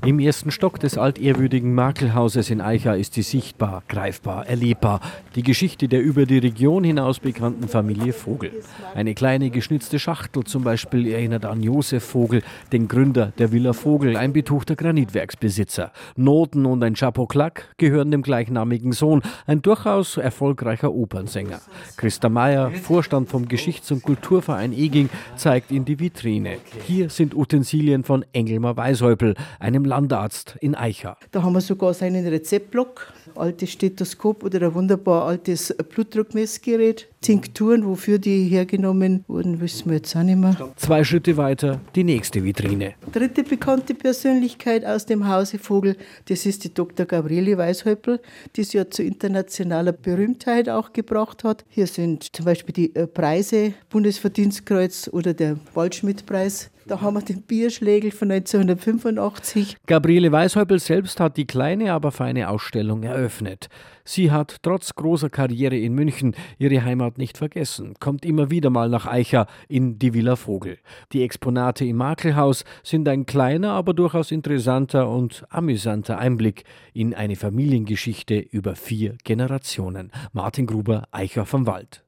Im ersten Stock des altehrwürdigen Makelhauses in Aicha ist sie sichtbar, greifbar, erlebbar. Die Geschichte der über die Region hinaus bekannten Familie Vogel. Eine kleine geschnitzte Schachtel zum Beispiel erinnert an Josef Vogel, den Gründer der Villa Vogel, ein betuchter Granitwerksbesitzer. Noten und ein Chapeau-Claque gehören dem gleichnamigen Sohn, ein durchaus erfolgreicher Opernsänger. Christa Meyer, Vorstand vom Geschichts- und Kulturverein Eging, zeigt in die Vitrine. Hier sind Utensilien von Engelmar Weishäupl, einem Landarzt in Aicha. Da haben wir sogar seinen Rezeptblock, altes Stethoskop oder ein wunderbar altes Blutdruckmessgerät. Tinkturen, wofür die hergenommen wurden, wissen wir jetzt auch nicht mehr. 2 Schritte weiter die nächste Vitrine. Dritte bekannte Persönlichkeit aus dem Hause Vogel, das ist die Dr. Gabriele Weishäupl, die sie ja zu internationaler Berühmtheit auch gebracht hat. Hier sind zum Beispiel die Preise, Bundesverdienstkreuz oder der Waldschmidt-Preis. Da haben wir den Bierschlägel von 1985. Gabriele Weishäupl selbst hat die kleine, aber feine Ausstellung eröffnet. Sie hat trotz großer Karriere in München ihre Heimat nicht vergessen, kommt immer wieder mal nach Aicha in die Villa Vogel. Die Exponate im Makelhaus sind ein kleiner, aber durchaus interessanter und amüsanter Einblick in eine Familiengeschichte über 4 Generationen. Martin Gruber, Aicha vom Wald.